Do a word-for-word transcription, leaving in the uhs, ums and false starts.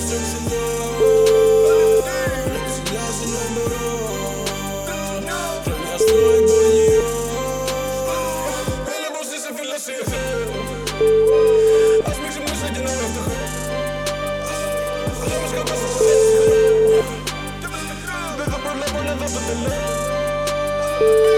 Ας μην ξυπνήσω και να είμαι φτωχό. Δεν θα προλάβω να δω το τελό.